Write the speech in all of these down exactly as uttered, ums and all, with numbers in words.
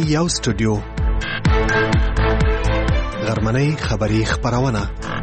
یو سټوډیو غرمنۍ خبری خبرونه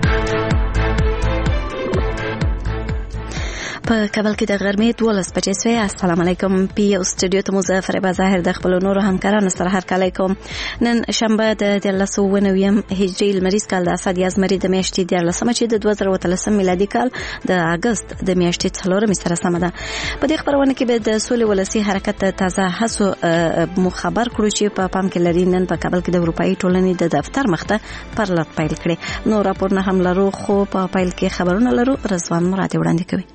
په کابل کې د غرمې دولس بجې سوی. السلام علیکم. پی یو سټوډیو ته مظفر بظاهر د خپل نورو همکارانو سره هر کله کوم. نن شنبه د دیارلس اوه نویم هجري لمریز کال د اسد یازمري د میاشتې دیارلسمه چې د دوه زره اتلسم میلادي کال د اگست د میاشتې څلورمې سره سمه ده. په دې خبرونه کې به د سولې ولسي حرکت تازه هڅو مخبر کړو چې په پام کې لري نن په کابل کې د اروپאי ټولنې د دفتر مخته پرلط پیل کړي. نو راپورونه هم لرو خو په پیل کې خبرونه لرو. رضوان مراد وړاندې کوي.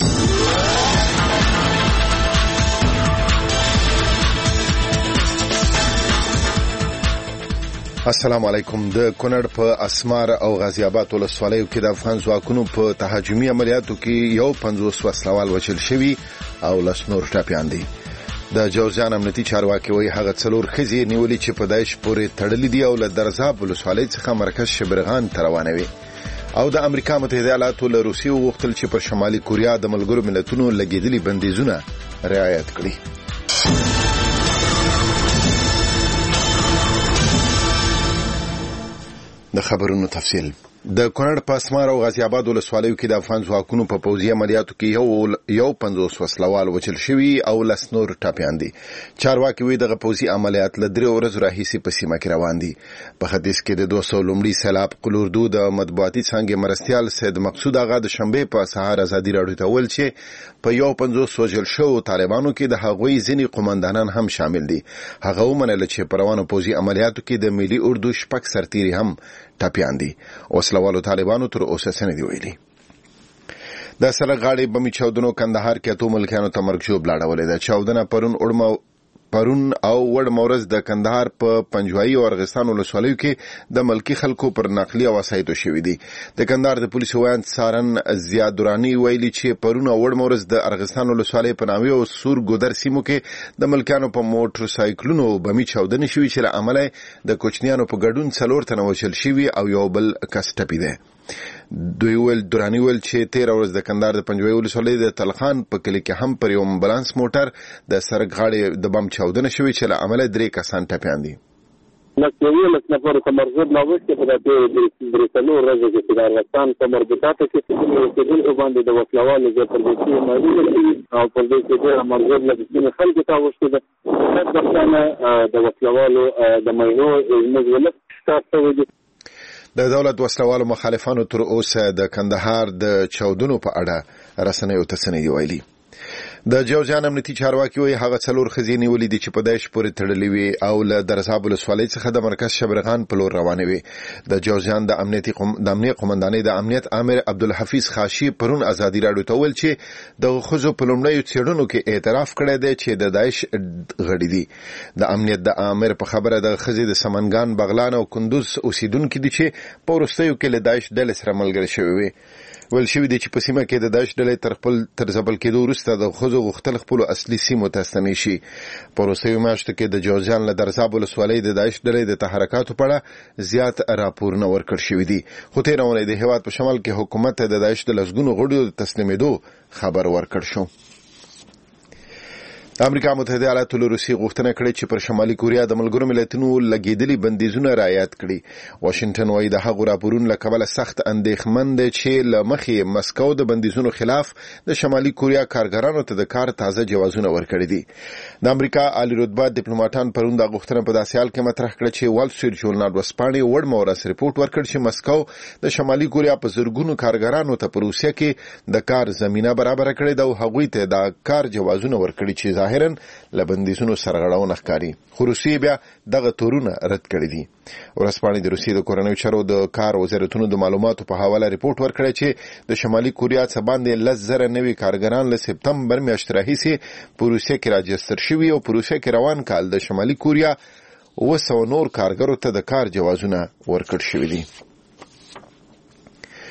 السلام علیکم. د کونړ په اسمار او غازی آباد ولسوالیو کې د افغان ځواکونو په تهاجمي عملیاتو کې یو پنځوس وسلوال وژل شوي او لس نور ټپیان دي. د جوزجان امنیتي چارواکي وایي هغه څلور ښځې نیولې چې په داعش پورې تړلې دي او له درزاب ولسوالۍ څخه مرکز شبرغان ته روانوي. او د امریکا متحده ایالاتو له روسیې وغوښتل چې پر شمالي کوریا د ملګرو ملتونو لګېدلي بندیزونه رعایت کړي. د خبرونو تفصیل. د کونړ په اسمار او غازی آباد ولسوالیو کې د افغان ځواکونو په پوځي عملیاتو کې یو یو پنځوس وسلوال وژل شوي او لس نور ټپیان دي. چارواکي وایي دغه پوځي عملیات له درې ورځو راهیسې په سیمه کې روان دي. په ختیځ کې د دوه سوه لومړي سیلاب قلوردو د مطبوعاتي څانګې مرستیال سید مقصود آغا د شنبې په سهار ازادي راډیو ته ویل چې په یو پنځوس وژل شوو طالبانو کې د هغوی ځینې قومندانان هم شامل دي. هغه ومنله چې په روانو پوځي عملیاتو کې د ملي اردو شپږ سرتیري هم ټپیان دي. وسلوالو طالبانو تر اوسه څه نه دي ویلي. د سړک غاړې بمي چاودنو کندهار کې اتو ملکیانو ته مرګ ژوبله اړولې ده. چاودنه پرون اړمه پرون او وړ مورز د کندهار په پنجوایي او ارغستان ولسوالیو کې د ملکی خلکو پر نقلي وسایطو شوي دي. د کندهار د پولیسو وایي سارن زیاد دورانی ویلي چې پرون او وړ مورز د ارغستان ولسوالۍ په ناوې او سور ګودر سیمو کې د ملکیانو په موټر سایکلونو بمي چاودنې شوي چې له امله د کوچنیانو په ګډون څلور تنه وژل شوي او یو بل کس ټپي دی. دوی ول درانی ول چې تیر ورځ د کندهار د پنجوایي ولسوالۍ د تلخان په کلی کې هم پر یو امبولانس موټر د سړک غاړې د بم چاودنه شوې چې له امله درې کسان ټپیان دي. نکوي لس نفر تمرغوب نوښت په دې برسلو ورځ کې د افغانستان په مربوطاته کې د دې باندې د وسلوالو د پردیسي مالي او په دې کې د مرغوب له دې خلکو ته وشته د افغانستان د وسلوالو د ماینو مجلس تاسو د دولت وسلوالو مخالفانو تر اوسه د کندهار د چاودنو په اړه رسنیو ته څه نه دي ویلي. د جوزجان امنیتي چارواکي وایي هغه څلور ښځې نیولې دي چې په داعش پورې تړلې وي او له درزاب ولسوالۍ څخه د مرکز شبرغان په لور روانې وي. د جوزجان د امنیتي قم... د امنیت قومندانۍ د امنیت امر عبدالحفیظ خاشي پرون ازادي راډیو ته ویل چې د ښځو په لومړیو څېړنو کې اعتراف کړی دی چې د داعش غړي دي. د امنیت د امر په خبره د ښځې د سمنګان بغلان او کندوز اوسیدونکو دي چې په وروستیو کې له داعش ډلې سره ملګري شوي وي. ول شوی دی چې په سیمه کې د داعش ډلې تر خپل تر ځپل کېدو وروسته د ښځو غوښتل خپلو اصلي سیمو ته ستنې شي. په وروستیو میاشتو کې د جوزجان له درزاب ولسوالۍ د داعش ډلې د تحرکاتو په اړه زیات راپورونه ورکړل شوي دي. خو تېره اونۍ د هېواد په شمال کې حکومت ته د داعش د لسګونو غړیو د تسلیمېدو خبر ورکړ شو. د امریکا متحده ایالاتو له روسیې غوښتنه کړې چې پر شمالي کوریا د ملګرو ملتونو لګېدلي بندیزونه رعایت کړي. واشنګټن وایي د هغو راپورونو له کبله سخت اندېښمن دی چې له مخې مسکو د بندیزونو خلاف د شمالي کوریا کارګرانو ته د کار تازه جوازونه ورکړي دي. د امریکا عالی رتبه ډیپلوماټان پرون دا غوښتنه په داسې حال کې مطرح کړه چې وال سټریټ ژورنال ورځپاڼې وړ مورس ریپورټ ورکړ چې مسکو د شمالي کوریا په زرګونو کارګرانو ته په روسیه کې د کار زمینه برابر کړې ده او هغوی ته د کار جوازونه ورکړي چې ظاهرا له بندیزونو سرغړونه ښکاري. خو روسیې بیا دغه تورونه رد کړي دي. ورځپاڼې د روسیې د کورنیو چارو د کار وزارتونو د معلوماتو په حواله ریپورټ ورکړی چې د شمالي کوریا څخه باندې لس زره نوي کارګران له سپتمبر میاشتې راهیسې په روسیه کې راجستر شوي او په روسیه کې روان کال د شمالي کوریا اوه سوه نور کارګرو ته د کار جوازونه ورکړل شوي دي.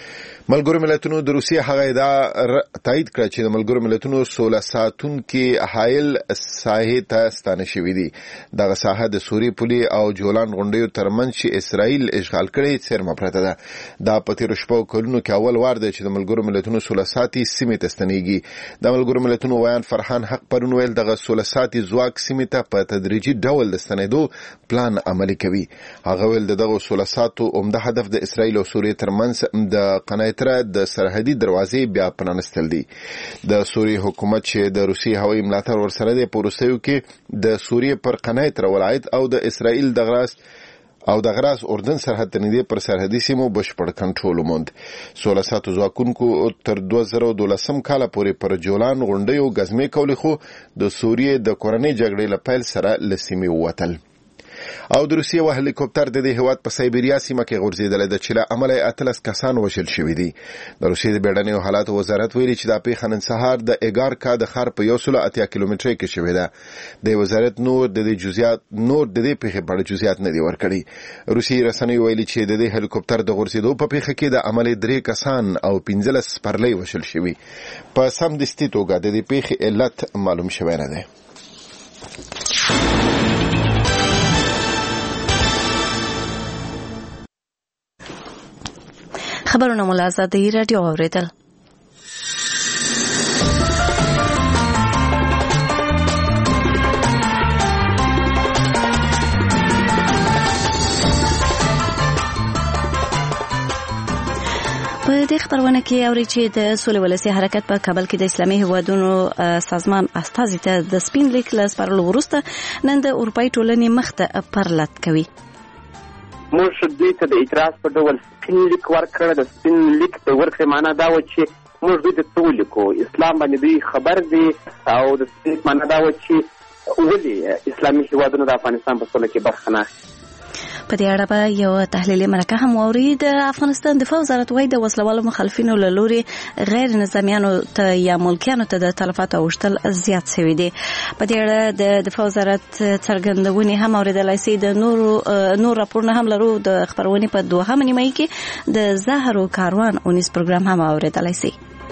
ملګرو ملتونو د روسیې هغه ادعا تایید کړه چې د ملګرو ملتونو سوله ساتونکي حایل ساحې ته ستانه شوي دي. دغه ساحه د سوریې پولې او جولان غونډیو ترمنځ چې اسرائیل اشغال کړي څرمه پرته ده. دا په تیرو شپو کلونو کې اول وار دی چې د ملګرو ملتونو سوله ساتي سیمې ته ستنېږي. د ملګرو ملتونو ویان فرحان حق پرون ویل دغه سوله ساتي ځواک سیمې ته په تدریجي ډول د ستنېدو پلان عملي کوي. هغه ویل دغه سوله ساتو عمده هدف د اسرائیل او سوریې ترمنځ د قنایتره د سرحدي دروازې بیا پرانستل دي. د سوریې حکومت چې د روسي هوایي ملاتړ ورسره دی په وروستیو کې د سوریې پر قنایتره ولایت او د اسرائیل د غراس او د غراس اردن سرحد ته نږدې پر سرحدي سیمو بشپړ کنټرول وموند. سوله ساتو ځواکونکو تر دوه زره دولسم کاله پورې پر جولان غونډیو ګزمې کولې، خو د سوریې د کورنۍ جګړې له پیل سره له سیمې ووتل. او د روسیې یو هلیکوپټر د دې هیواد په سایبریا سیمه کې غورځېدلی ده چې له امله یې اتلس کسان وژل شوي دي. د روسیې د بیړنیو حالاتو وزارت ویلي چې دا پیښه نن سهار د ایګارکا د ښار په یو سلو اتیا کیلومترۍ کې شوې ده. د وزارت نور د دې جزئیات نور د دې پیښې په اړه جزئیات نه دي ورکړي. روسي رسنیو ویلي چې د دې هلیکوپټر د غورځېدو په پیښه کې د عملي درې کسان او پنځلس سپرلۍ وژل شوي. په سمدستي توګه د دې پیښې علت معلوم شوی نه دی. خبرونه مو له آزادۍ راډیو اورېدل. په دې خبرونه کې اوري چې د سولې ولسي حرکت په کابل کې د اسلامي هیوادونو سازمان استازي ته د سپین لیک له سپارلو وروسته نن د اروپایي ټولنې مخ ته پرلط کوي. موږ دوی ته د اعتراض په ډول سپین لیک ورکړ. د سپین لیک د ورکړې معنا دا و چې موږ دوی ته څه ولیکو، اسلام باندې دوی خبر دي، او د سپین لیک معنا دا و چې ولې اسلامي هیوادونو د افغانستان په سوله کې برخه نه اخلي. په دې اړه به یو تحلیلي مرکه هم واوري. د افغانستان دفاع وزارت وايي د وسلوالو مخالفینو له لوري غیر نظامیانو ته یا ملکیانو ته د تلفاتو اوښتل زیات شوي دي. په دې اړه د دفاع وزارت څرګندونې هم اورېدلای شي. د نور نور راپورونه هم لرو. د خبرونې په دوهمه نیمایي کې د زهرو کاروان اونیز پروګرام هم اورېدلای شي.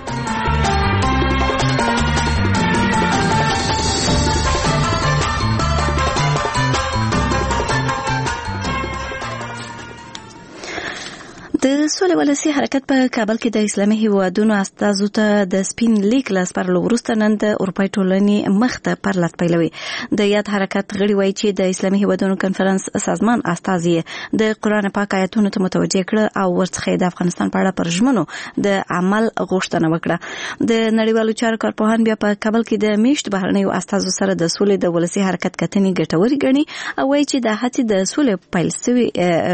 د سولې ولسي حرکت په کابل کې د اسلامي هیوادونو استازو ته د سپین لیک له سپارلو وروسته نن د اروپایي ټولنې مخ ته پرلط پیلوي. د یاد حرکت غړي وایي چې د اسلامي هیوادونو کنفرانس سازمان استازي د قرآن پاک آیاتونو ته متوجه کړ او ورڅخه د افغانستان په اړه پر ژمنو د عمل غوښتنه وکړه. د نړیوالو چارو کارپوهان بیا په کابل کې د میشت بهرنیو استازو سره د سولې د ولسي حرکت کتنې ګټوري ګڼي او وایي چې د هڅې د سولې پیل شوی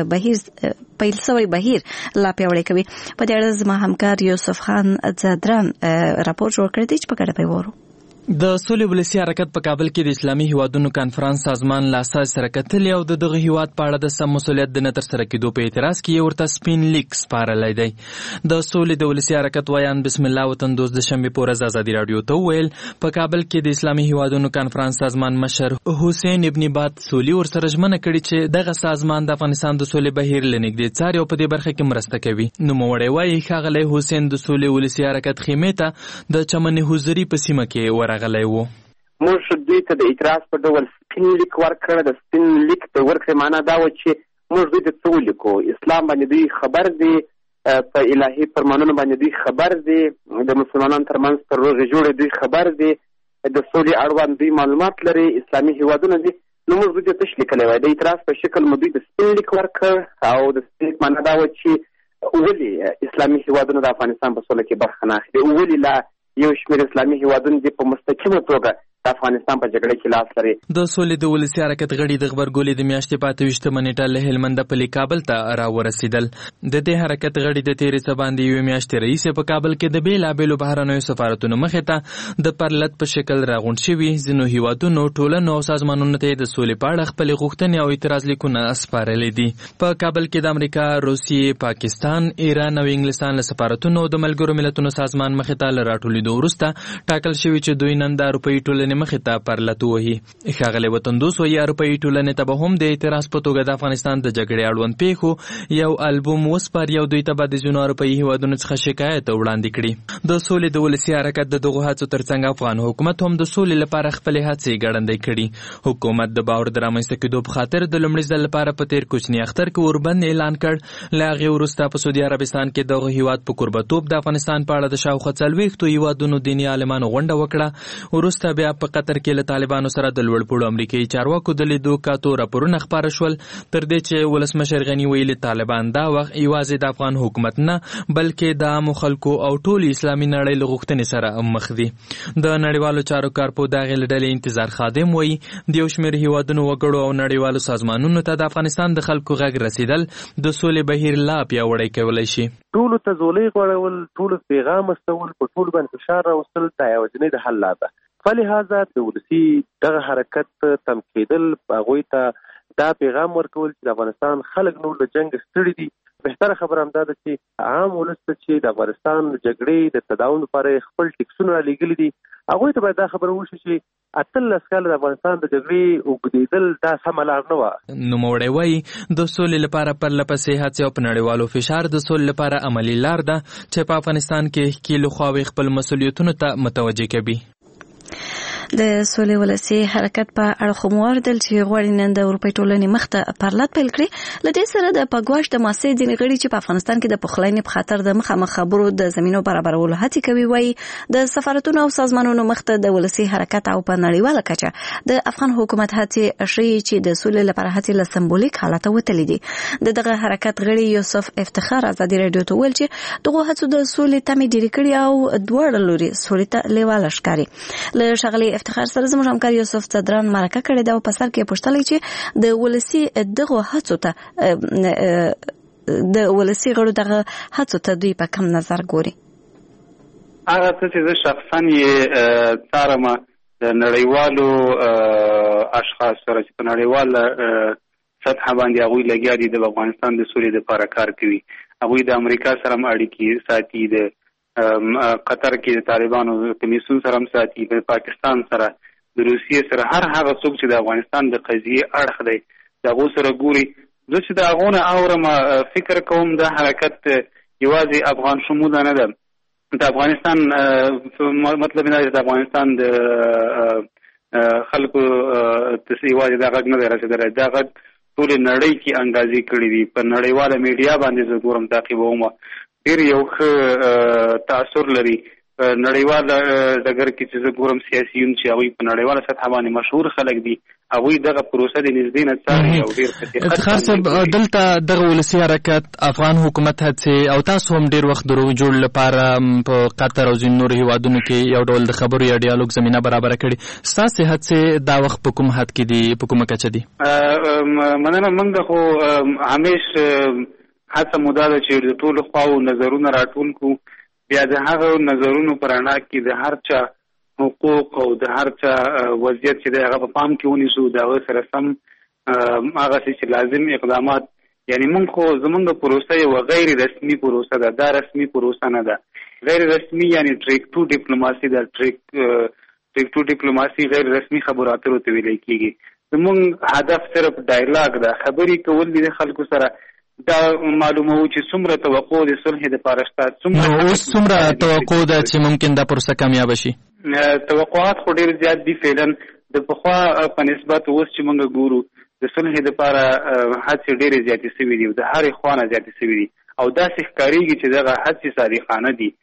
بهیر پیل شوی بهیر لا پیاوړی کوي. په دې اړه زما همکار یوسف خان زادران راپور جوړ کړی دی چې په ګډه به وورو. د سولې ولسي حرکت په کابل کې د اسلامي هیوادونو کانفرنس سازمان له اساس سره کتلې او د دغه هیواد په اړه د سم مسولیت د نه ترسره کېدو په اعتراض کې ورته سپین لیک سپارلی دی. د سولې د ولسي حرکت ویان بسم الله وطن دوست د شنبې په ورځ ازادي راډیو ته وویل په کابل کې د اسلامي هیوادونو کانفرنس سازمان مشر حسین ابن بات سولي ورسره ژمنه کړې چې دغه سازمان د افغانستان د سولې بهیر له نږدې څاري او په دې برخه کې مرسته کوي. نوموړی وایي ښاغلی حسین د سولې ولسي حرکت خیمې ته د چمن حضوري په سیمه کې ورغلی و. موږ دوی ته د اعتراض په ډول سپین لیک ورکړ. د سپین لیک د ورکړې معنا دا و چې موږ دوی ته څه ولیکو، اسلام باندې دوی خبر دي، په الهي فرمانونو باندې دوی خبر دي، د مسلمانانو ترمنځ پر روغې جوړې دوی خبر دي، د سولې اړوند دوی معلومات لري، اسلامي هیوادونه دي. نو موږ دوی ته تش لیکلی وای. د اعتراض په شکل مو دوی د سپین لیک ورکړ او د سپین لیک معنا دا و چې ولې اسلامي هیوادونه د افغانستان په سوله کې برخه نه اخلي، ولې لا یو شمېر اسلامي هیوادونه دي په مستقیمه توګه د افغانستان په جګړه کې لاس لري. د سولې د ولسي حرکت غړي د غبرګولې د میاشتې په اته ویشتمه نیټه له هلمند پلي کابل ته راورسېدل. د دې حرکت غړي د تېرې څه باندې یوې میاشتې راهیسې په کابل کې د بېلابېلو بهرنیو سفارتونو مخې ته د پرلط په شکل راغونډ شوي. ځینو هیوادونو ټولنو او سازمانونو ته د سولې په اړه خپلې غوښتنې او اعتراض لیکونه سپارلي دي. په کابل کې د امریکا، روسیې، پاکستان، ایران او انګلستان له سفارتونو د ملګرو ملتونو سازمان مخې ته له راټولېدو وروسته ټاکل شوي چې دوی نن د اروپایي ټولنې ټولنې مخې ته پرلتو وهي. ښاغلی وطندوس وایي اروپایي ټولنې ته به هم د اعتراض په توګه د افغانستان د جګړې اړوند پیښو یو البوم وسپاري او دوی ته به د ځینو اروپایي هیوادونو څخه شکایت وړاندې کړي. د سولې د ولسي حرکت د دغو هڅو ترڅنګ افغان حکومت هم د سولې لپاره خپلې هڅې ګړندۍ کړي. حکومت د باور د رامنځته کېدو په خاطر د لومړي ځل لپاره په تېر کوچني اختر کې اوربند اعلان کړ. له هغې وروسته په سعودي عربستان کې دغه هیواد په کوربهتوب د افغانستان په اړه د شاوخوا څلوېښتو هیوادونو دیني عالمانو غونډه وکړه. وروسته بیا په قطر کې له طالبانو سره د لوړپوړو امریکایي چارواکو د لیدو کاتو راپورونه خپاره شول، تر دې چې ولسمشر غني ویلي طالبان دا وخت یوازې د افغان حکومت نه بلکې د عامو خلکو او ټول اسلامي نړۍ له غوښتنې سره مخ دي. د نړیوالو چارو کارپو دغې ډلې انتظار خادم وایي د یو شمېر هیوادونو وګړو او نړیوالو سازمانونو ته د افغانستان د خلکو غږ رسیدل د سولې بهیر لا پیاوړی کولی شي. ټولو ته زولۍ غوړول، ټولو پیغام استول، په ټولو باندې فشار راوستل دا یوازینۍ د حل لاره ده. فلهذا د ولسي دغه حرکت تم کېدل هغوی ته دا پیغام ورکول چې د افغانستان خلک نور له جنګ ستړي دي. بهتره خبره همدا ده چې عام ولس ته چې د افغانستان د جګړې د تداوم لپاره خپل ټکسونه رالیږلي دي هغوی ته باید دا خبره وشي چې اتلس کاله د افغانستان د جګړې اوږدېدل دا سمه لار نه وه. نوموړی وایي د سولې لپاره پرله پسې هڅې او په نړیوالو فشار د سولې لپاره عملي لار ده چې په افغانستان کې ښکېلو خواوې خپل مسؤلیتونو ته متوجه کوي. د سولې ولسي حرکت په اړه خو مو واورېدل چې غواړي نن د اروپایي ټولنې مخ ته پرلت پیل کړي. له دې سره د پګواش د ماسې ځینې غړي چې په افغانستان کې د پخلاینې په خاطر د مخامخ خبرو د زمینو برابرولو هڅې کوي وایي د سفارتونو او سازمانونو مخ ته د ولسي حرکت او په نړیواله کچه د افغان حکومت هڅې ښیي چې د سولې لپاره هڅې له سمبولیک حالته وتلي دي. د دغه حرکت غړي یوسف افتخار ازادي راډیو ته ویل چې دغه هڅو د سولې تمې ډېرې کړي او دواړه لوري سولې ته لیواله ښکاري. له ښاغلي افتخار سره زموږ همکار یوسف صدران مرکه کړې ده او په سر کې پوښتلی چې د ولسي دغه هڅو ته د ولسي غړو دغه هڅو ته دوی په کم نظر ګوري. هغه څه چې زه شخصا یې څارم د نړیوالو اشخاص سره چې په نړیواله سطحه باندې هغوی لګیا دي د افغانستان د سولې دپاره کار کوي. هغوی د امریکا سره هم اړیکې ساتي، د قطر کې د طالبانو کمیسیون سره هم ساتي، د پاکستان سره، د روسیې سره، هر هغه څوک چې د افغانستان د قضیې اړخ دی د هغو سره ګوري. زه چې د هغو نه اورم فکر کوم دا حرکت یوازې افغان شموله نه ده. د افغانستان مطلب نه دی د افغانستان د خلکو یوازې دا غږ نه دی رسېدلی، دا غږ ټولې نړۍ کې انګازې کړي دي. په نړیواله میډیا باندې زه ګورم، تعقیبوم، ډېر یو ښه تاثر لري. نړیوال ډګر کې چې زه ګورم سیاسیون چې هغوی په نړیواله سطحه باندې مشهور خلک دي هغوی دغه پروسه د نږدې نه څاري او ډېر افتخار صاحب دلته دغه ولسي حرکت افغان حکومت هڅې او تاسو هم ډېر وخت د روغ جوړ لپاره په قطر او ځینو نورو هیوادونو کې یو ډول د خبرو یا ډیالوګ زمینه برابره کړې. ستاسې هڅې دا وخت په کوم حد کې دي، په کومه کچه دي؟ مننه. موږ خو همیش هڅه مو دا ده چې د ټولو خواو نظرونه راټول کړو، بیا د هغه نظرونو په رڼا کې د هر چا حقوق او د هر چا وضعیت چې دی هغه په پام کې ونیسو، د هغه سره سم هغسې چې لازم اقدامات. یعنې موږ خو زموږ پروسه یوه غیر رسمي پروسه ده، دا رسمي پروسه نه ده. غیر رسمي یعنې ټریک ټو ډیپلوماسي ده. ټریک ټریک ټو ډیپلوماسي غیر رسمي خبرو اترو ته ویلی کېږي. زموږ هدف صرف ډایلاګ ده، خبرې کول دي د خلکو سره. دا معلومه و چې څومره توقع د صلح دپاره شته، اوس څومره توقع ده چې ممکن دا پروسه کامیابه شي؟ توقعات خو ډېر زیات دي. فعلا د پخوا په نسبت اوس چې موږ ګورو د صلح دپاره هڅې ډېرې زیاتې سوي دي، د هرې خوا نه زیاتې سوي دي او داسې ښکارېږي چې دغه هڅې صادقانه دي،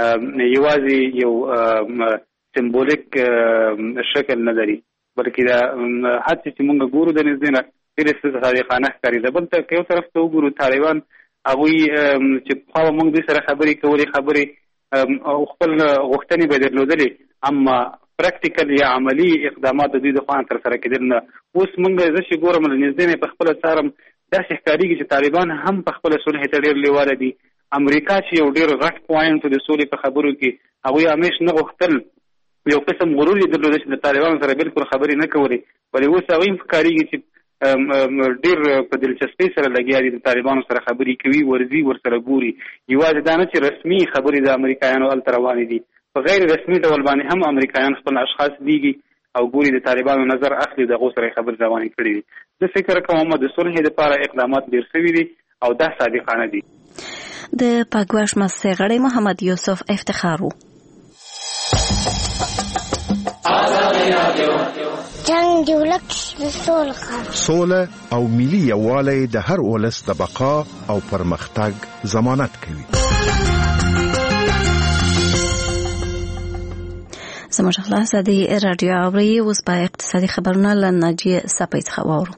یوازې یو سمبولیک شکل نه لري، بلکې دا هڅې چې موږ ګورو د نږدې نه ډېرې صادقانه ښکارېده. بل ته که یو طرف ته وګورو طالبان هغوی چې پخوا به موږ دوی سره خبرې کولې خبرې او خپل غوښتنې به یې درلودلې، اما پراکټیکل یا عملي اقدامات د دوی د خوا نه ترسره کېدل نه. اوس موږ زه چې ګورم له نږدې نه په خپله څارم داسې ښکارېږي چې طالبان هم په خپله صلح ته ډېر لیواله دي. امریکا چې یو ډېر غټ پوینټ د سولې په خبرو کې هغوی همیش نه غوښتل، یو قسم غرور یې درلوده چې د طالبانو سره بلکل خبرې نه کولې، ولې اوس هغوی هم ښکارېږي چې ډېر په دلچسپۍ سره لګیا دي، د طالبانو سره خبرې کوي، ورځي ورسره ګوري. یوازې دا نه چې رسمي خبرې د امریکایانو هلته روانې دي، په غیر رسمي ډول باندې هم امریکایان خپل اشخاص لیږي او ګوري د طالبانو نظر اخلي دغه سره خبر روانې کړي دي. زه فکر کوم د صلح لپاره اقدامات ډیر شوي دي او دا صادقانه دي. د پاکواش مسئله غړی محمد یوسف افتخار وو. جنگ جوړک سوله سوله او ملي یووالی د هر ولس د بقا او پرمختګ ضمانت کوي. زموږ خلاص د رادیو اوري اوس په اقتصادي خبرونه له ناجیه سپۍ څخه واورو.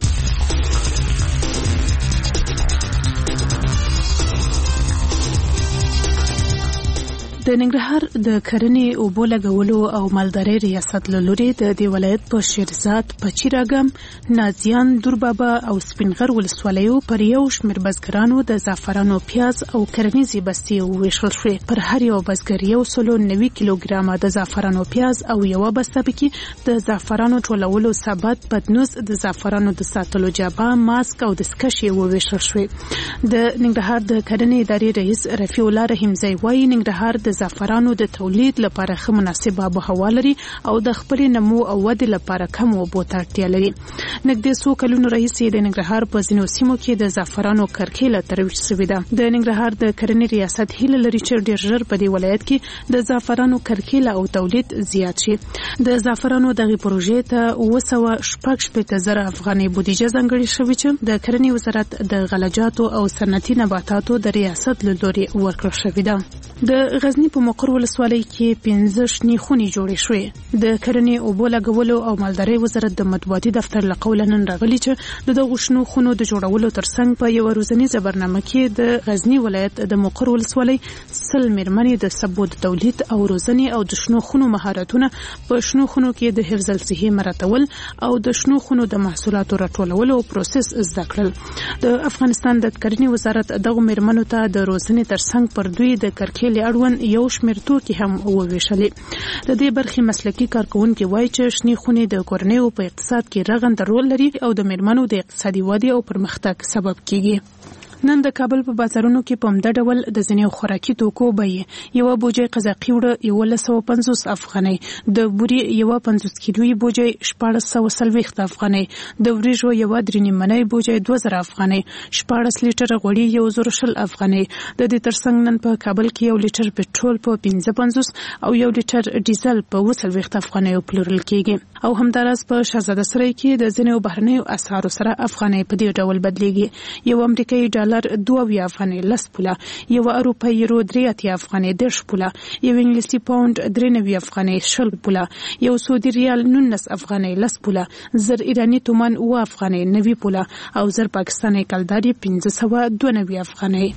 د ننګرهار د کرنې اوبو لګولو او مالدارۍ ریاست له لوري د دې ولایت په شیرزاد، پچیراګم، نازیان، دوربابا او سپینغر ولسوالیو پر یو شمېر بزګرانو د زعفرانو، پیاز او کرنیزې بستې وویشل شوې. پر هر یو بزګر یو سلو نوي کیلوګرامه د زعفرانو پیاز او یوه بسته پکې د زعفرانو ټولولو ثبات، پتنوس، د زعفرانو د ساتلو جابه، ماسک او دستکشې وویشل شوې. د ننګرهار د کرنې ادارې رئیس رفیع الله رحیمزی وایي ننګرهار د زعفرانو د تولید لپاره ښه مناسبه آب و هوا لري او د خپلې نمو او ودې لپاره کم اوبو ته اړتیا لري. نږدې څو کلونو راهیسې د ننګرهار په ځینو سیمو کې د زعفرانو کرکیله ترویج شوې ده. د ننګرهار د کرنې ریاست هیله لري چې ډېر ژر په دې ولایت کې د زعفرانو کرکیله او تولید زیات شي. د زعفرانو دغه پروژې ته اوه سوه شپږ شپېته زره افغانۍ بودیجه ځانګړې شوې چې د کرنې وزارت د غلجاتو او صنعتي نباتاتو د ریاست له لوري ورکړل شوې ده. د غزنی په مقر ولسوالۍ کې پنځه شنې خونې جوړې شوې. د کرنې اوبو لګولو او مالدارۍ وزارت د مطبوعاتي دفتر له قوله نن راغلي چې د دغو شنو خونو د جوړولو ترڅنګ په یوه روزنیزه برنامه کې د غزنی ولایت د مقر ولسوالۍ سل مېرمنې د سبو د تولید او روزنې او د شنو خونو مهارتونه په شنو خونو کې د حفظ الصحې مراعاتول او د شنو خونو د محصولاتو راټولولو پروسس زده کړل. د افغانستان د کرنې وزارت دغو مېرمنو ته د روزنې ترڅنګ پر دوی د کرکیلې اړوند یو شمېر توکي هم وویشلې. د دې برخې مسلکي کارکوونکي وایي چې شنې خونې د کورنیو په اقتصاد کې رغنده رول لري او د مېرمنو د اقتصادي ودې او پرمختګ سبب کیږي. نن د کابل په بازارونو کې په همدا ډول د ځینې خوراکي توکو بیې یوه بوجۍ قزاقي وړه یولس سوه پنځوس افغانۍ، د بورې یوه پنځوس کیلویي بوجۍ شپاړس سوه څلوېښت افغانۍ، د وریژو یوه درې نیمنۍ بوجۍ دوه زره افغانۍ، شپاړس لیټره غوړي یو زر شل افغانۍ. د دې ترڅنګ نن په کابل کې یو لیټر پټرول په پنځه پنځوس او یو لیټر ډیزل په اووه څلوېښت افغانیو پلورل کېږي. او همداراز په شهزاده سرای کې د ځینو بهرنیو اسعارو سره افغانۍ په دې ډول بدلیږي. یو امریکایي ډالر دوه اویا افغانۍ لس پوله، یو اروپایي یورو درې اتیا افغانۍ دېرش پوله، یو انګلیسي پاونډ درې نوي افغانۍ شل پوله، یو سعودي ریال نولس افغانۍ لس پوله، زر ایراني تومان اوه افغانۍ نوي پوله او زر پاکستاني کلدار یې پنځه سوه دوه نوي افغانۍ.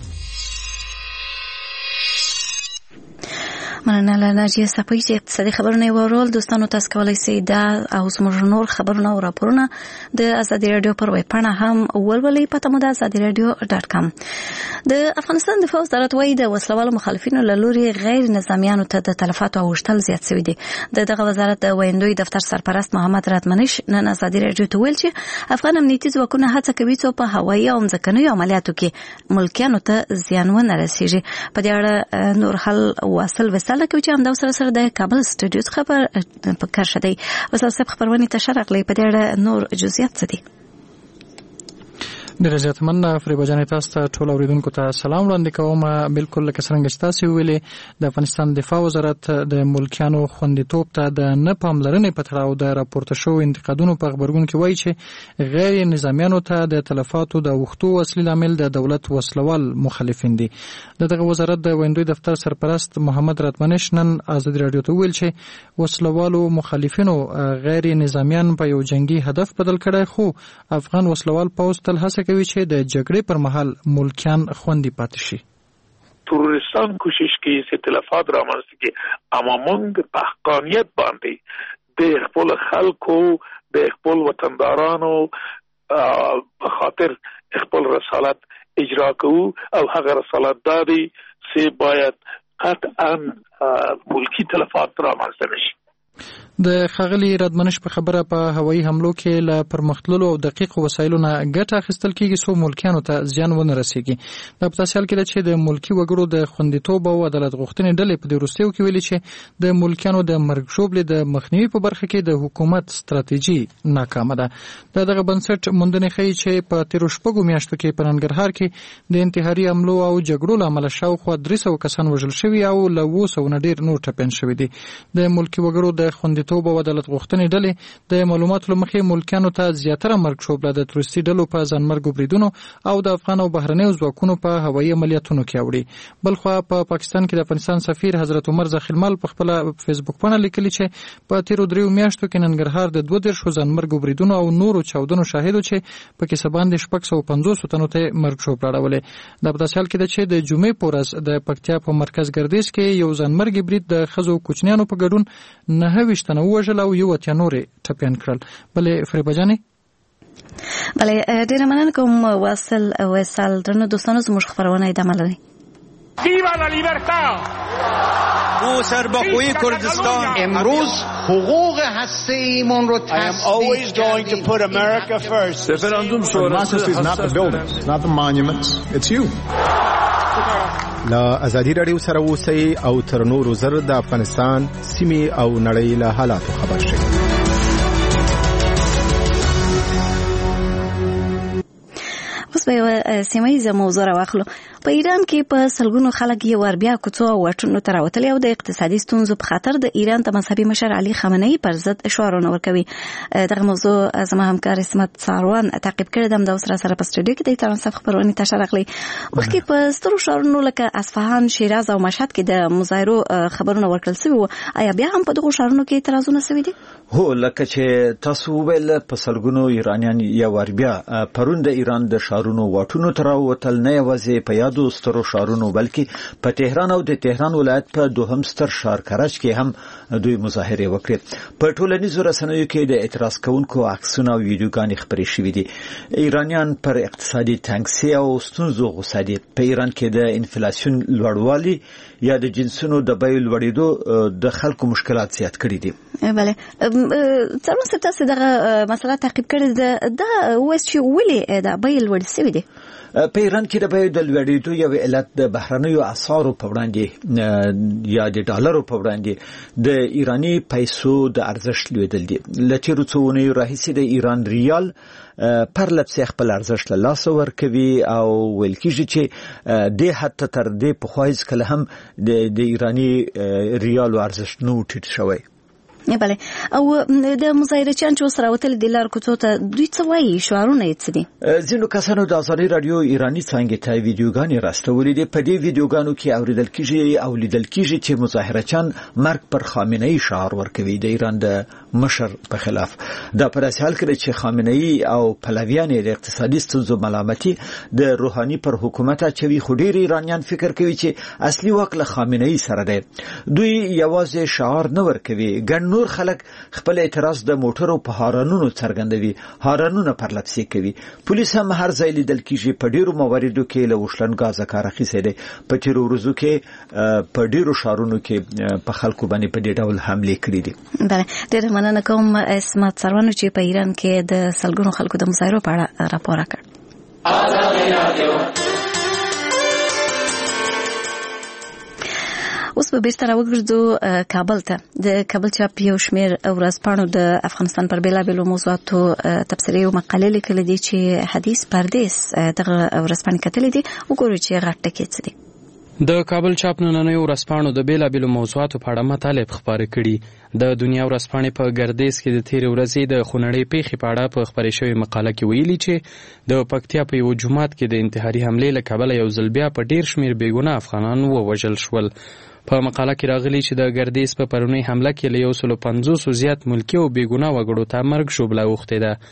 مننه له ناجیه سپۍ چې اقتصادي خبرونه یې واورول. دوستانو تاسو کولی شئ دا او زموږ نور خبرونه او راپورونه د ازادي راډیو پر ویب پاڼه هم ولولئ. پته مو ده ازادي راډیو ډاټ کام. د افغانستان دفاع وزارت وایي د وسلوالو مخالفینو له لوري غیر نظامیانو ته د تلفاتو اوښتل زیات شوي دي. د دغه وزارت د ویندوی دفتر سرپرست محمد راتمنش نن ازادي راډیو ته ویل چې افغان امنیتي ځواکونه هڅه کوي چې په هوایي او ځمکنیو عملیاتو کې ملکیانو ته زیان ونه رسیږي. په دې اړه نور حل واصل سره کوي چې همدا سره سره د کابل سټوډیو څخه په کار شدی وسل سب خبرونه تشرح لې په دې نور جزئیات څه دي. ډېر زیات مننه فریبا جان، تاسو ته ټول اوریدونکو ته سلام وړاندې کوم. بالکل لکه څنګه چې تاسو ویلي د افغانستان دفاع وزارت د ملکیانو خوندیتوب ته د نه پاملرنې په تړاو د راپورته شوو انتقادونو په خبرګون کې وایي چې غیر نظامیانو ته د تلفاتو د اوښتو اصلي لامل د دولت وسلوال مخالفین دي. د دغه وزارت د ویندوی دفتر سرپرست محمد راتمنش نن ازادي راډیو ته ویل چې وسلوالو مخالفینو غیر نظامیان په یو جنگي هدف بدل کړي، خو افغان وسلوال پوځ تل هڅه کوي چې د جګړې پر مهال ملکیان خوندي پاتې شي. تروریستان کوشش کوي چې تلفات رامنځته کړي، اما موږ په حقانیت باندې د خپل خلکو د خپل وطندارانو په خاطر خپل رسالت اجرا کوو او هغه رسالت دادي چې باید قطعا ملکی تلفات رامنځته نشي. د ښاغلي رادمنش په خبره په هوایي حملو کې له پرمختللو او دقیقو وسایلو نه ګټه اخیستل کېږي څو ملکیانو ته زیان ونه رسېږي. دا په داسې حال کې ده چې د ملکي وګړو د خوندیتوب او عدالت غوښتنې ډلې په دې وروستیو کې ویلي چې د ملکیانو د مرګ ژوبلې د مخنیوي په برخه کې د حکومت ستراتیژي ناکامه ده. دا دغه بنسټ موندنې ښیي چې په تیرو شپږو میاشتو کې په ننګرهار کې د انتحاري حملو او جګړو له امله شاوخوا درې سوه کسان وژل شوي او له اووه سوو نه ډېر نور ټپیان شوي دي. د ملکي وګړو د خوندیتوب او عدالت غوښتنې ډلې د معلوماتو له مخې ملکیانو ته زیاتره مرګ ژوبله د تروریستي ډلو په ځانمرګو بریدونو او د افغان او بهرنیو ځواکونو په هوایي عملیاتونو کې اوړي. بلخوا په پاکستان کې د افغانستان سفیر حضرت عمر زخیلمل په خپله فیسبوک پاڼه لیکلي چې په تیرو دریو میاشتو کې ننګرهار د دوه دېرشو ځانمرګو بریدونو او نورو چاودنو شاهد و چې په کیسه باندې شپږ سوه پنځوس تنو ته مرګ ژوبله اړولې. دا په داسې حال کې ده چې د جمعې په ورځ د پکتیا په مرکز ګردیز کې یو ځانمرګي برید د ښځو او کوچنیانو په ګډون نهه ویشت تنه ووژل او یو اتیا نور یې ټپیان کړل. بلې فریبه جانې. بله ډېره مننه کوم واصل وصال. درنو دوستانو زموږ خپرونه ادامه لري. ویوا لا لیبرتا. ما سربخوی کردستان امروز حقوق هسته‌ایمون رو I am always going to put America first. Referendum sonrası is not the buildings, not the monuments, it's you. لا ازادي رادیو سره اوسئ او تر نورو زر د افغانستان سیمې او نړۍ له حالاتو خبر شئ. اوس به یو سیمه ییزه موضوع راواخلو. په ایران کې په سلګونو خلک یو ور بیا کوڅو او واټونو ته راوتلي او د اقتصادي ستونزو په خاطر د ایران د مذهبي مشر علي خامنه‌ای پر ضد شعارونه ورکوي. دغه موضوع زما همکار اسمت ساروان تعقیب کړی دم د اوس را سره په سټوډیو کې د ترانسف خبرونه تشه راغلي. وخت په سترو شعارونو لکه اصفهان، شیراز او مشهد کې د مظاهرو خبرونه ورکړل شوي وو. آیا بیا هم په دغه شعارونو کې اعتراضونه شوي دي؟ هو، لکه چې تاسو ویل په سلګونو ایرانیان یو ور بیا پرون د ایران د شعارونو واټونو ته راوتل، نه یوازې په یادو سترو شعارونو بلکې په تهران او د تهران ولایت په دوهم ستر ښار کرج کې هم دوی مظاهره وکړې. په ټولنیزو رسنیو کې د اعتراض کوونکو عکسونه او ویډیوګانې خپرې شوې دي. ایرانیان پر اقتصادي تنګسي او ستونزو غوسه دي. په ایران کې د انفلیسیون لوړوالي یا د جنسونو د بیو لوړېدو د خلکو مشکلات زیات کړي دي. بله څلور سه تاسو دغه مسله تعقیب کړې ده. دا اوس چې ولې د بیې لوړې شوې دي؟ په ایران کې د بیو د لوړېدو یو علت د بهرنیو اسعارو په وړاندې یا د ډالرو په وړاندې د ایرانی پیسو د ارزښت لوړېدل دي. له تېرو څو اونیو راهیسې د ایران ریال پر لپسې خپل ارزښت له لاسه ورکوي او ویل کېږي چې دې حد ته تر دې پخوا هېڅکله هم د ایراني ریالو ارزښت نه و ټیټ شوی. بله او د مظاهرچیان چې اوس راوتلي دي لار کوڅو ته دوی څه وایي؟ شعارونه یې څه دي؟ ځینو کسانو د ازادي رادیو ایراني څانګې ته ویډیوګانې راستولې دي. په دې ویډیوګانو کې اوریدل کېږي او لیدل کېږي چې مظاهرچیان مرګ پر خامنه‌ای شعار ورکوي د ایران د مشر په خلاف. دا په داسې حال کې چې خامنه‌ای او پهلویان د اقتصادي ستونزو ملامتي د روحاني پر حکومت اچوي، خو ډېر ایرانیان فکر کوي چې اصلي واک له خامنه‌ای سره دی. دوی یوازې شعار نه ورکوي، ګڼ نور خلک خپل اعتراض د موټرو په هارنونو څرګندوي، هارنونه پر لپسې کوي. پولیس هم هر ځای لیدل کېږي په ډیرو مواردو کې له وشلن غازه کار اخیستی دی. په تیرو ورځو کې په ډیرو ښارونو کې په خلکو باندې په دې ډول حملې کړې دي. بله ډېره مننه کوم اسمت سروانو چې په ایران کې د سلګونو خلکو د مظاهرو په اړه راپور راکړ. اوس به بیرته راوګرځو کابل ته. د کابل چاپ یو شمېر ورځپاڼو د افغانستان پر بېلابېلو موضوعاتو تبصرې او مقالې لیکلې دي چې حدیث پردیس دغه ورځپاڼې کتلې دي. وګورو چې غټ ټکي څه دي. د کابل چاپ نننیو ورځپاڼو د بېلابېلو موضوعاتو په اړه مطالب خپاره کړي. د دنیا ورځپاڼې په ګردیز کې د تېرې ورځې د خونړۍ پیښې په اړه په خپرې شوې مقاله کې ویلي چې د پکتیا په یو جومات کې د انتحاري حملې له کبله یو ځل بیا په ډېر شمېر بېګناه افغانان ووژل شول. په مقاله کې راغلي چې د ګردیز په پرونۍ حمله کې له یو سلو پنځوسو زیات ملکي او بېګناه وګړو ته مرګ ژوبله اوښتې ده.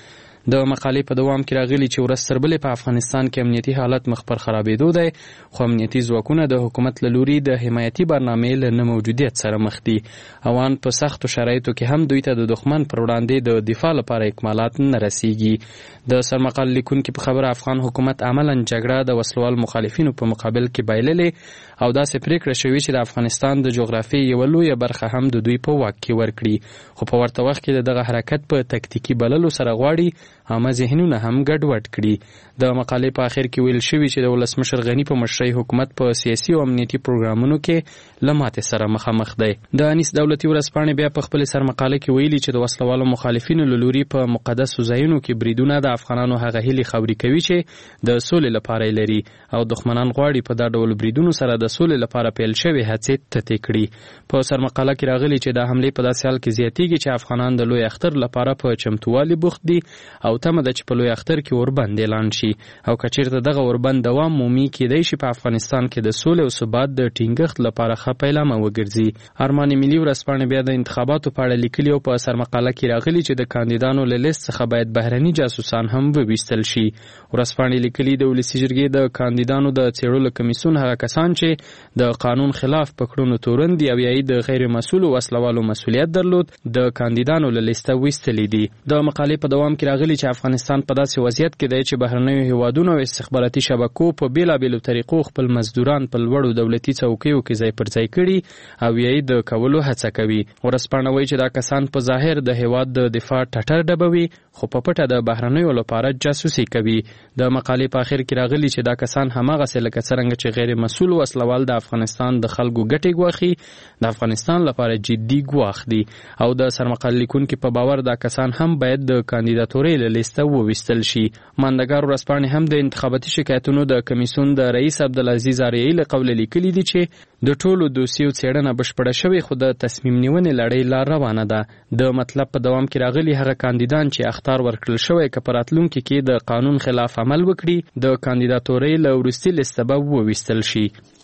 د مقالې په دوام کې راغلي چې ورځ تر بلې په افغانستان کې امنیتي حالت مخ پر خرابېدو دی، خو امنیتي ځواکونه د حکومت له لوري د حمایتي برنامې له نه موجودیت سره مخ دي. اوان په سختو شرایطو کې هم دوی ته د دښمن پر وړاندې د دفاع لپاره اکمالات نه رسیږي. د سرمقال لیکونکي په خبره افغان حکومت عملاً جګړه د وسلوال مخالفینو په مقابل کې بایللې او داسې پریکړه شوې چې د افغانستان د جغرافیې یوه لویه برخه هم د دوی په واک کې ورکړي، خو په ورته وخت کې د دغه حرکت په تکتیکي بللو سره غواړي عامه ذهنونه هم ګډوډ کړي. د مقالې په اخر کې ویل شوي چې د ولسمشر غني په مشرۍ حکومت په سیاسي او امنیتي پروګرامونو کې له ماتې سره مخامخ دی. د انیس دولتي ورځپاڼې بیا په خپل سرمقاله کې ویلي چې د وسلوالو مخالفینو له لوري په مقدسو ځایونو کې بریدونه د افغانانو هغه هیلې خوري کوي چې د سولې لپاره لري او دښمنان غواړي په دا ډول بریدونو سره د سولې لپاره پیل شوی هڅې تتې کړي. په سرمقاله کې راغلي چې دا حملې په داسې حال کې زیاتېږي چې افغانان د لوی اختر لپاره په چمتووالي بوخت دي او تمه ده چې په لوی اختر کې اوربند اعلان شي او که چیرته دغه اوربند دوام مومي کېدای شي په افغانستان کې د سولې او ثبات د ټینګښت لپاره ښه پیلامه وګرځي. ارمان ملي ورځپاڼې بیا د انتخاباتو په اړه لیکلي او په سرمقاله کې راغلي چې د کاندیدانو له لیست څخه باید بهرني جاسوسان هم وویستل شي. ورځپاڼې لیکلي د ولسي جرګې د کاندیدانو د څېړلو کمیسیون هغه کسان چې د قانون خلاف په کړنو تورن دي او یا د غیر مسؤلو وسلوالو مسؤلیت درلود د کاندیدانو له لیسته ویستلي دي. د مقالې په دوام کې راغلي چې افغانستان په داسې وضعیت کې دی چې بهرنیو هیوادونو او استخباراتي شبکو په بیلابیلو طریقو خپل مزدوران په لوړو دولتي څوکیو کې ځای پر ځای کړي او یې د کولو هڅه کوي. ورځپاڼه وایي چې دا کسان په ظاهر د هیواد د دفاع ټټر ډبوي خو په پټه د بهرنیو لپاره جاسوسي کوي. د مقالې په اخر کې راغلي چې دا کسان هماغسې لکه څرنګه چې غیر مسؤل وسلوال د افغانستان د خلکو ګټې ګواښي د افغانستان لپاره جدي ګواښ دي او د سرمقال لیکونکي په باور دا کسان هم باید د کاندیداتورۍ له لیسته وویستل شي. ماندګار ورځپاڼې هم د انتخاباتي شکایتونو د کمیسیون د رئیس عبدالعزیز آریایي له قوله لیکلي دي چې د ټولو دوسیو څېړنه بشپړه شوې خو د تصمیم نیونې لړۍ لا روانه ده. د مطلب په دوام کې راغلي هغه کاندیدان چې اخطار ورکړل شوی که په راتلونکي کې د قانون خلاف عمل وکړي د کاندیداتورۍ له وروستي لیسته به وویستل شي.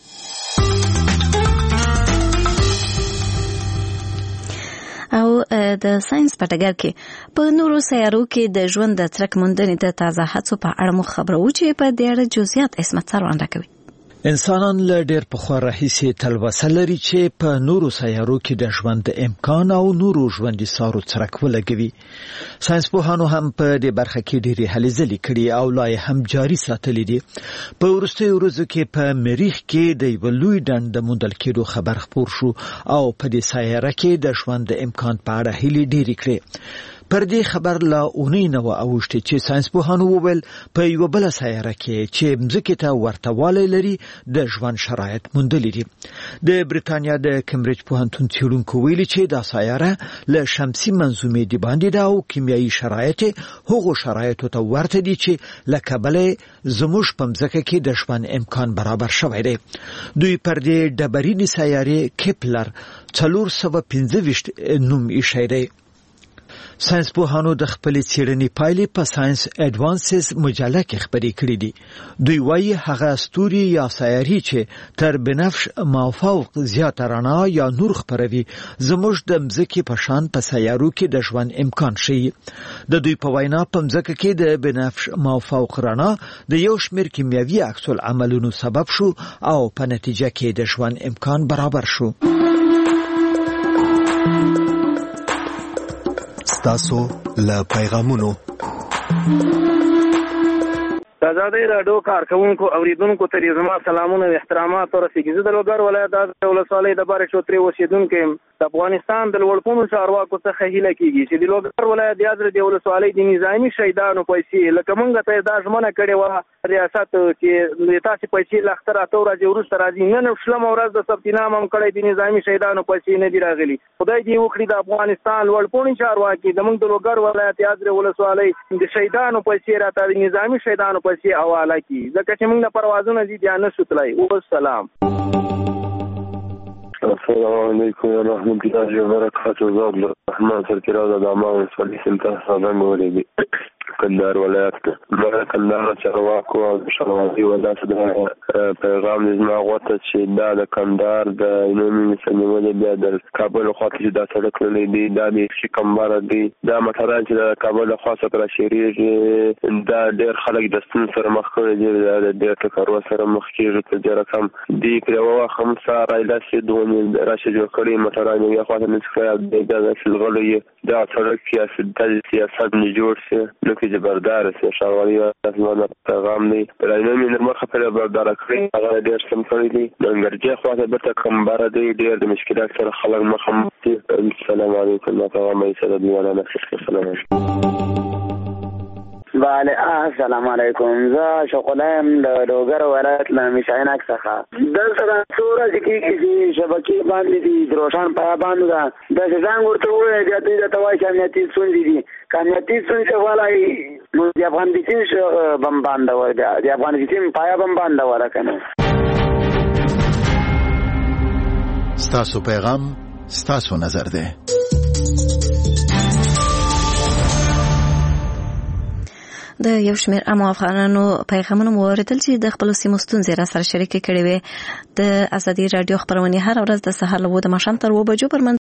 او د ساينس په ډګر کې په نورو سیارو کې د ژوند د څرک موندنې د تازه هڅو په اړه مو خبرو چې په دې اړه جزئیات عصمت سروان راکوي. انسانان له ډېر پخوا راهیسې تلوسه لري چې په نورو سیارو کې د ژوند امکان او نورو ژوندي سارو څرک ولګوي. ساينسپوهانو هم په دې برخه کې ډېرې هلې ځلې کړي او لا یې هم جاري ساتلې دي. په وروستیو ورځو کې په مریخ کې د یوه لوی ډنډ د موندل کېدو خبر خپور شو او په دې سیاره کې د ژوند د امکان په اړه هیلې ډېرې کړې. پر دې خبر لا اونۍ نه وه اوښتې چې ساينسپوهانو وویل په یوه بله سیاره کې چې مځکې ته ورته والی لري د ژوند شرایط موندلي دي. د بریتانیا د کمبریج پوهنتون څېړونکو ویلي چې دا سیاره له شمسي منظومې د باندې ده او کیمیایي شرایط هغو شرایطو ته ورته دي چې له کبله زموږ په مځکه کې د ژوند امکان برابر شوی دی. دوی پر دې ډبرینې سیارې کیپلر څلور سوه پنځه ویشت نوم ایښی دی. ساينسپوهانو د خپلې څېړنې پایلې په ساينس اډوانسز مجله کې خپرې کړې دي. دوی وایي هغه ستوري یا سیارې چې تر بنفش مافوق زیاته رڼا یا نور خپروي زموږ د مځکې په شان په سیارو کې د ژوند امکان ښیي. د دوی په وینا په مځکه کې د بنفش مافوق رڼا د یو شمېر کیمیاوي عکس العملونو سبب شو او په نتیجه کې د ژوند امکان برابر شو. تاسو له پیغامونو د ازادۍ راډیو کارکوونکو اوریدونکو ته زما سلامونه او احترامات ورسیږي. زه د لوګر ولایت د ولسوالۍ د بارې شوترې اوسېدونکی یم. د افغانستان د لوړپوړو چارواکو څخه هیله کېږي چې د لوګر ولایت د یادرې د ولسوالۍ د نظامي شهیدانو پیسې لکه موږ ته دا ژمنه کړې وه ریاست چې تاسې پیسې له اختر اته ورځې وروسته راځي. نن شلمه ورځ د ثبت نام هم کړی د نظامي شهیدانو پیسې نه دي راغلي. خدای دې وکړي د افغانستان لوړپوړي چارواکي زموږ د لوګر ولایت یادرې ولسوالۍ د شهیدانو پیسې راته د نظامي شهیدانو پیسې حواله کړي ځکه چې موږ نه پروازونه دي بیا نه شو تللی. والسلام. السلام علیکم ورحمۃ اللہ وبرکاتہ. زه عبدالرحمن سرکرا د دامان ولسوالۍ سلطان سالنګ ولېږي. کندهار ولایت کې د کندهار چارواکو او شمالي ولایت د پیغام زما غوته چې دا د کندهار د عمومي سنجولې بیا د کابل خواته چې دا سړک لري دی دا د شکمبر دی دا متران چې د کابل خواته تر شریږي دا ډېر خلک د ستون سره مخ کړي دي دا ډېر ټکر سره مخ کېږي چې د رقم دی کړو خمسه رایلا چې دوه راشه جوړ کړي متران یې خواته نشي دا شلغلي دا سړک سیاست د سیاست نه جوړ شي نو کې جبردار سي شاوري د پیغام دی پرایمه نرمخه په بردار کړی هغه ډېر سم کړی دی ننګرجه خواته به کمبر دی ډېر د مشکلات سره خلک مخ دي السلام علیکم ورحمه الله وبرکاته بله السلام علیکم زه شغلم د لوګر ولایت له مشاینک څخه دلته څوره چې شبکې باندې دي دروشان په باندې ده د ځان ورته وایي د دې د توای کامیابی څون دي کامیابی څون څه ولای نو د افغان بيتین بم باندې ورده د افغان بيتین پایا بم باندې ورکنه ستاسو پیغام ستاسو نظر ده. د یو شمېر عامو افغانانو پیغامونه مو واردل چې د خپلو سیمو ستونزې را سره شریکې کړې وې. د ازادي راډیو خپرونې هر ورځ د سهار له اووه د ماښام تر اووه بجو پر